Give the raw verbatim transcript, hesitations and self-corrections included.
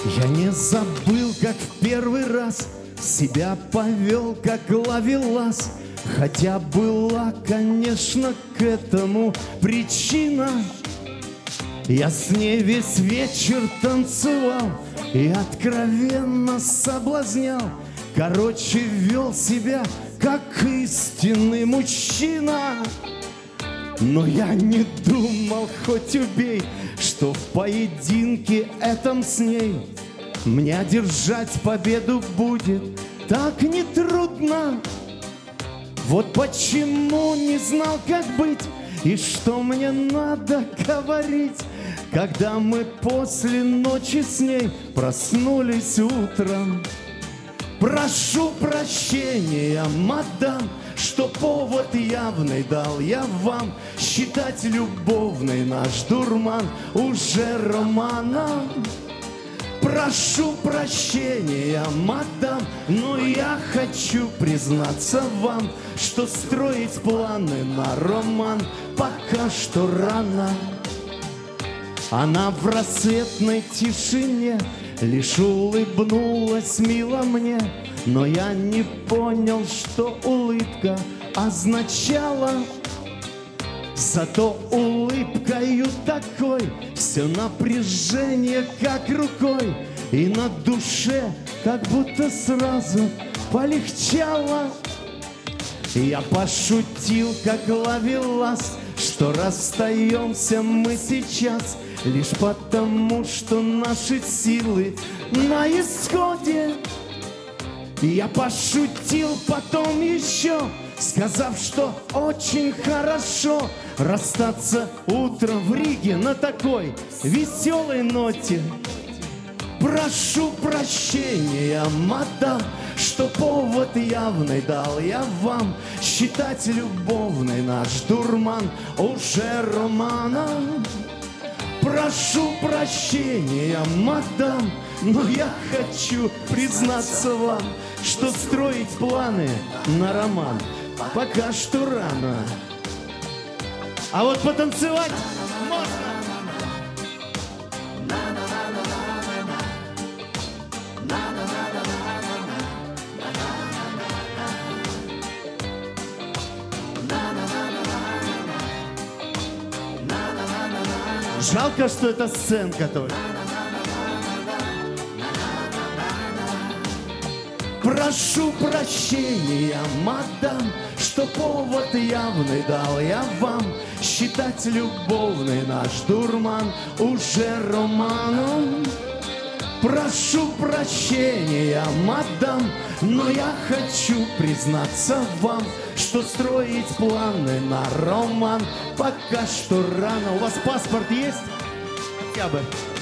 Я не забыл, как в первый раз себя повел, как ловелас. Хотя была, конечно, к этому причина. Я с ней весь вечер танцевал и откровенно соблазнял. Короче, вел себя, как истинный мужчина. Но я не думал, хоть убей, что в поединке этом с ней мне одержать победу будет так нетрудно. Вот почему не знал, как быть и что мне надо говорить, когда мы после ночи с ней проснулись утром. Прошу прощения, мадам, что повод явный дал я вам считать любовный наш дурман уже романом. Прошу прощения, мадам, но я хочу признаться вам, что строить планы на роман пока что рано. Она в рассветной тишине лишь улыбнулась мило мне, но я не понял, что улыбка означала. Зато улыбкою такой все напряжение как рукой, и на душе как будто сразу полегчало. Я пошутил, как ловелас, что расстаемся мы сейчас лишь потому, что наши силы на исходе. Я пошутил потом еще, сказав, что очень хорошо расстаться утром в Риге на такой веселой ноте. Прошу прощения, мадам, что повод явный дал я вам считать любовный наш дурман уже романом. Прошу прощения, мадам, но я хочу признаться вам, что строить планы на роман пока что рано. А вот потанцевать можно. Жалко, что это сценка только. Прошу прощения, мадам, что повод явный дал я вам считать любовный наш дурман уже романом. Прошу прощения, мадам, но я хочу признаться вам, что строить планы на роман пока что рано. У вас паспорт есть? Хотя бы.